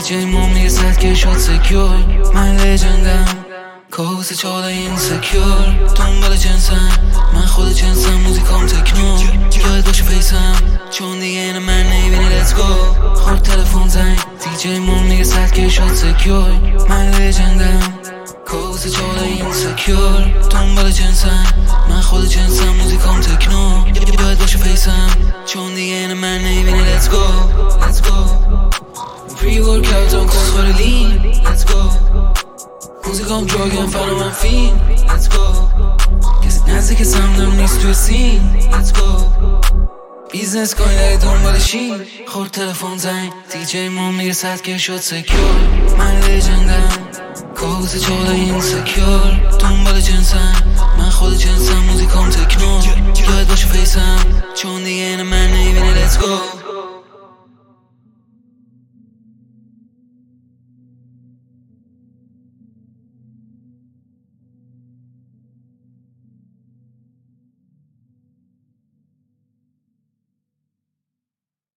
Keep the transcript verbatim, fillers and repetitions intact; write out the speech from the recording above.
دیجی ما میگه صد که شد سکیور. من لجندم کابوس چاله این سکیور. دنبال جنسم من خود جنسم، موزیکام تکنو یاد باشه فیسم چون دیگه اینه من نمیبینی let's go. خورد تلفن زنگ دیجی ما میگه صد که شد سکیور. من لجندم کابوس چاله این سکیور. دنبال جنسم من خود جنسم، موزیکام تکنو یاد باشه فیسم چون دیگه اینه من نمیبینی let's go let's go. pre-workout on کس خور لین let's go. موزیکام دراگم فرا من فین let's go. کسی نزدیک سمدم نیست توی سین let's go. بیزنس کنی داری دنبالشین. خورد تلفن زنگ دیجی ما میگه صد که شد سکیور. من لجندم کابوس چاله این سکیور. دنبال جنسم من خود جنسم، موزیکام تکنو یاد باشه فیسم چون دیگه اینه من نمیبینی let's go.